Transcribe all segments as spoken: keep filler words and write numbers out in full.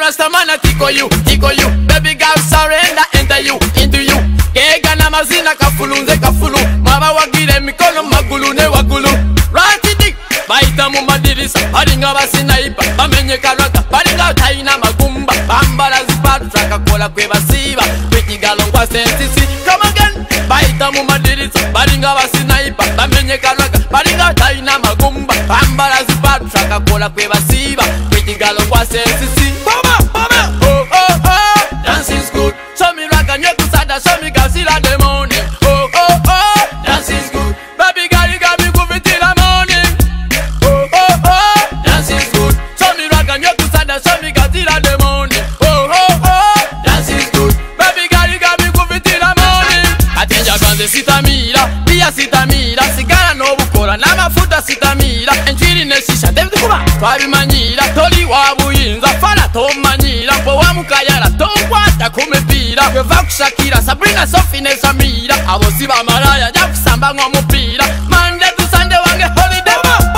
Rasta man a tickle you, tickle you. Baby girl surrender, enter you, into you. Kega na mazina kafulunze kafulu. Mama wagire mikono magulu ne wagulu. Rati dik, baita mu madirisa. Baringa basinaipa, bamenye karaka. Baringa taina magumba. Bambala zipatu traka kola kwe basiba. Pretty girl on kwa sensisi. Come again, baita mu madirisa. Baringa basinaipa, bamenye karaka. Baringa taina magumba. Bambala zipatu traka kola kwe basiba. Pretty girl on kwa sensisi. Mama, mama, oh oh oh, dancing's good. Show me rock and you kusada, show me Godzilla the morning. Oh oh oh, dancing's good. Baby girl, you got me groovy till the morning. Oh oh oh, dancing's good. Show me rock and you kusada, show me Godzilla the morning. Oh oh oh, dancing's good. Baby girl, you got me groovy till the morning. Atenja ganze sitamira, pia sitamira, sigara no bukora, na mafuta sitamira. Enchiri ne shisha, devi kuba, twabimanyira, toli wabuyinza, fala tomanyira, po wamukayara, tonkwata kumepira, kweva kushakira, Sabrina Sofine Samira, abosi ba maraya, ja kusamba ng'omupira, Monday to Sunday wange holiday.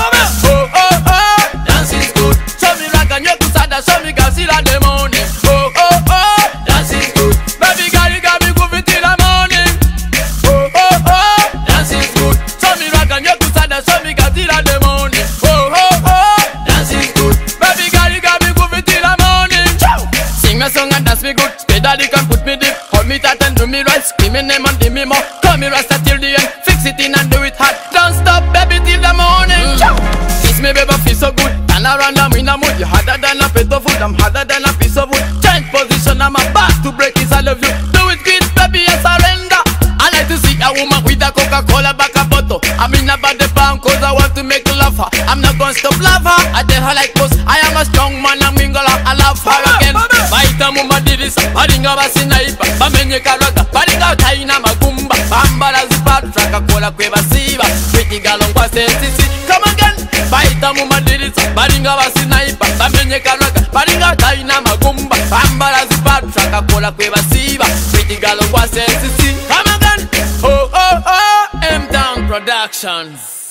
Oh oh oh, dancing's good. Show me rock and you kusada, show me Godzilla the morning. Oh oh oh, dancing's good. Baby girl, you got me groovy till the morning. Oh oh oh, dancing's good. Show me rock and you kusada, show me Godzilla the morning. Oh oh oh, dancing's good. Baby girl, you got me groovy till the morning. Sing me song and dance me good. Pedally can put me deep. Hold me tight and do me right. Scream me name and give me more. Call me rasta till the end. Fix it in and do it hard. Don't stop, baby, till the morning. Mm. Kiss me, baby, feel so good. Turn around, I'm in a mood. You're harder than a plate of food. I'm harder than a piece of wood. Change position, I'm about to break it. I love you. Do it, kids, baby, I surrender. I like to see a woman with a Coca-Cola back a bottle. I'm in about the pound cause I want to make love her. I'm not gonna stop love her. I tell her like boss. I am a strong man, I'm mingle her. I love her again. Baita muma dirisa, baringa basinaipa, bamenye karaka, baringa taina magumba, bambala zipatu traka kola kwe basiba, pretty girl on kwa sensisi. Come again, baita muma dirisa, baringa basinaipa, bamenye karaka, baringa taina magumba, bambala zipatu traka kola kwe basiba, pretty girl on kwa sensisi. Come again, oh oh oh, M-Town Productions.